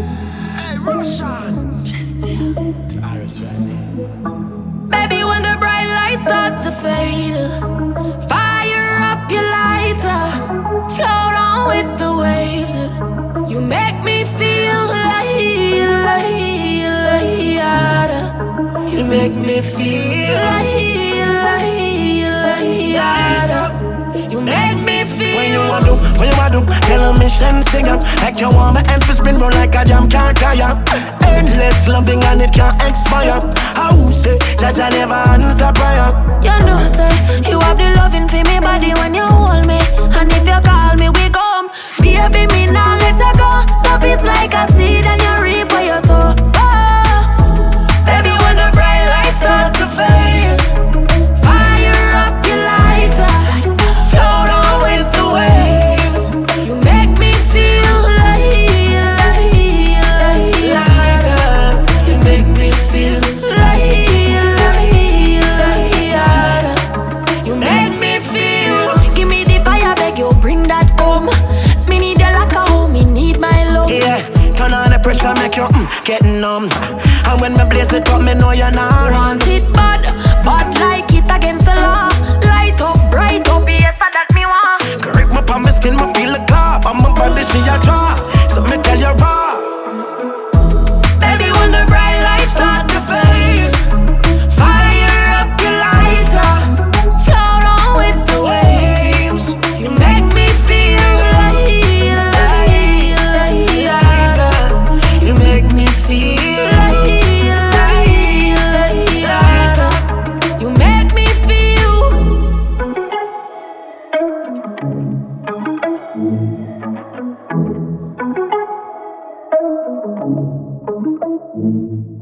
Hey, Roshan. Iris Riley. Baby, when the bright lights start to fade, fire up your lighter, float on with the waves. You make me feel you make me feel you make me feel. When you want do, tell a mission sing up. Like you want my emphasis spin round like a jam can't tire. Endless loving and it can't expire. How say, Jaja never answer prayer. You know say, you have the loving for me body when you hold me. And if you call me, we come. Baby, me now let her go. Love is like a seed and you reap what you sow. Baby, when the bright lights start to fade, fire up your lighter, float on with the waves. You make me feel lighter. You make me feel You make me feel. Give me the fire, beg you, bring that home. Me need you like a home, me need my love. Yeah, turn on the pressure, make you getting numb. And when me blaze it up, me know you're not want it bad, bad like it against the law. Light up, bright up, yes, that me want. Correct my palm, my skin, my feel the clap. I'm a body, she a draw. So me tell you raw. Baby, when the bright lights start to fade, fire up your lighter, float on with the waves. You make me feel You make me feel You make me feel